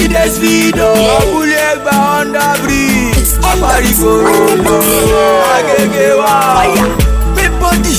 Desvido, Bulegba under bridge, Aparikorodo, Agegewa. Pay body,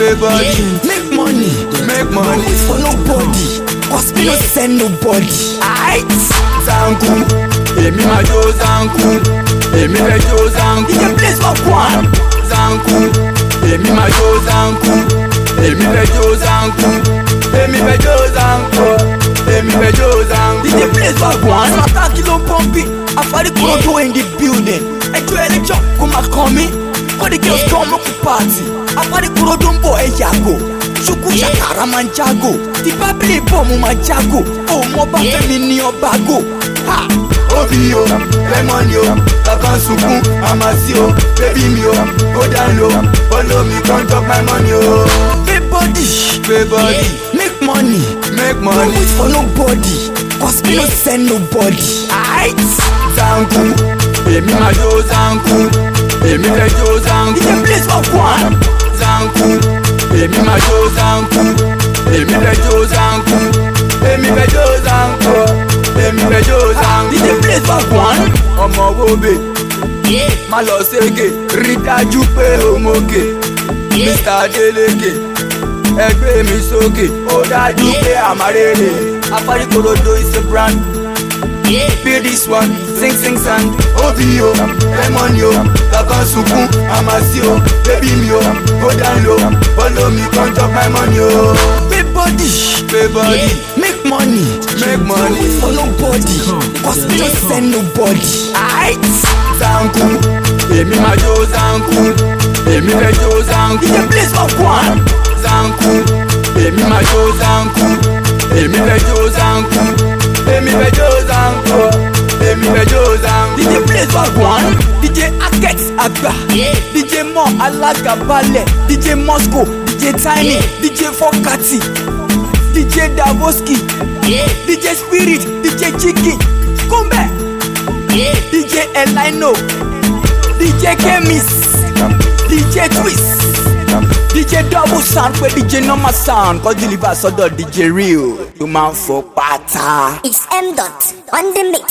make money, for nobody. Cause we don't send nobody. Aight, Zanku, Emi Majo Zanku, Emi Bejo Zanku. DJ Blaze for one. Zanku, Emi Majo Zanku, Emi Bejo Zanku, Emi Bejo Zanku, Emi Bejo Zanku. DJ Blaze for one. Attack kilo pumpy. Aparikorodo in the building. Enjoy election, come and call me. For the girls come up to party. Aparikorodo boy yago. Shuku shakara manjago. The babli bomu manjago. Oh moba femini obago. Ha. Obio, Lemonio, Takansuku, Amasio, baby mio, go down low, follow me, count up my money. Pay body, make money, don't wait for nobody. Cause we don't send nobody. Aight, Zanku, Emi Majo Zanku, Emi Bejo Zanku. DJ Blaze for one. Zanku, Emi Majo Zanku, Emi Bejo Zanku, Emi Bejo Zanku, Emi Bejo Zanku. DJ Blaze for one. Ọmọ wobe, má lọ sége, rí dájú pé o móge. Mr. Adeleke, ẹgbẹ́ mi sókè, ó dájú pé àmàrèrè. Aparikorodo is a brand. Pay this one, sing sand. Obio, Lemonio, Takansuku, Amasio, baby mio, go down low, follow me, count up my money. Pay body, make money, Make money. for nobody. Cause we don't send nobody. Aight, Zanku, Emi Majo Zanku, Emi Bejo Zanku. DJ Blaze for one. Zanku, Emi Majo Zanku, Emi Bejo Zanku, Emi Bejo Zanku, Emi Bejo Zanku. DJ Blaze for one. DJ Akex Agba, DJ Mo Alagabale, DJ Moscow, DJ Tiny, DJ Fokati, DJ Davoski, DJ Spirit, DJ Chiki, Kumbe, DJ Elino, DJ Kemis, DJ Twist, DJ Double Sound, where DJ Normal Sound, cause deliver so DJ Real, you man for pata. It's M. Dot on the mix.